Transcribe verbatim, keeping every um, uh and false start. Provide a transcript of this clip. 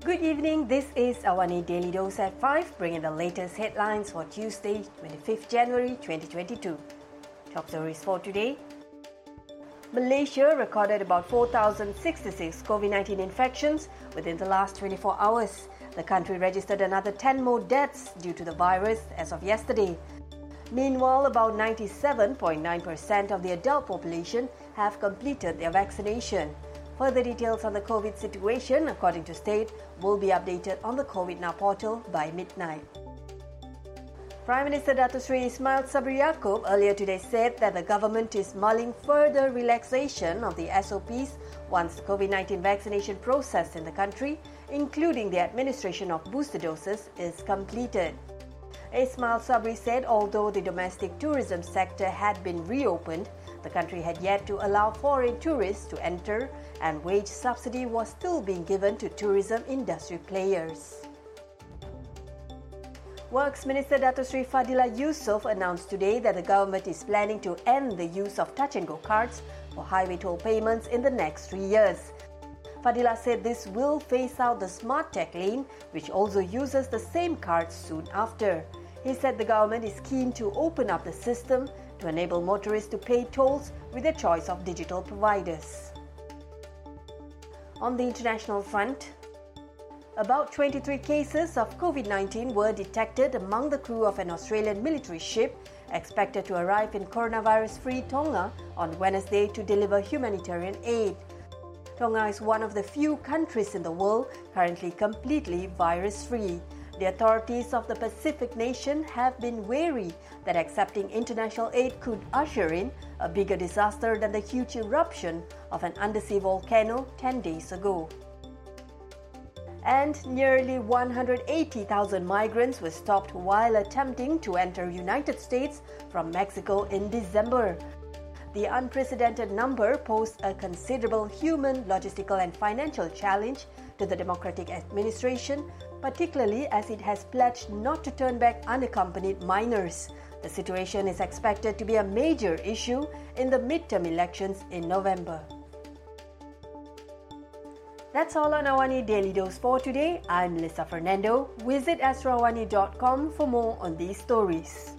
Good evening, this is Awani Daily Dose at five, bringing the latest headlines for Tuesday, twenty-fifth January twenty twenty-two. Top stories for today. Malaysia recorded about four thousand sixty-six COVID nineteen infections within the last twenty-four hours. The country registered another ten more deaths due to the virus as of yesterday. Meanwhile, about ninety-seven point nine percent of the adult population have completed their vaccination. Further details on the COVID situation, according to state, will be updated on the COVID Now portal by midnight. Prime Minister Datuk Seri Ismail Sabri Yaakob earlier today said that the government is mulling further relaxation of the S O Ps once the COVID nineteen vaccination process in the country, including the administration of booster doses, is completed. Ismail Sabri said although the domestic tourism sector had been reopened, the country had yet to allow foreign tourists to enter and wage subsidy was still being given to tourism industry players. Works Minister Datuk Seri Fadila Yusof announced today that the government is planning to end the use of touch-and-go cards for highway toll payments in the next three years. Fadila said this will phase out the Smart Tech lane, which also uses the same cards soon after. He said the government is keen to open up the system to enable motorists to pay tolls with a choice of digital providers. On the international front, about twenty-three cases of COVID nineteen were detected among the crew of an Australian military ship expected to arrive in coronavirus-free Tonga on Wednesday to deliver humanitarian aid. Tonga is one of the few countries in the world currently completely virus-free. The authorities of the Pacific nation have been wary that accepting international aid could usher in a bigger disaster than the huge eruption of an undersea volcano ten days ago. And nearly one hundred eighty thousand migrants were stopped while attempting to enter United States from Mexico in December. The unprecedented number posed a considerable human, logistical and financial challenge to the Democratic administration, particularly as it has pledged not to turn back unaccompanied minors. The situation is expected to be a major issue in the midterm elections in November. That's all on Awani Daily Dose for today. I'm Lisa Fernando. Visit astro awani dot com for more on these stories.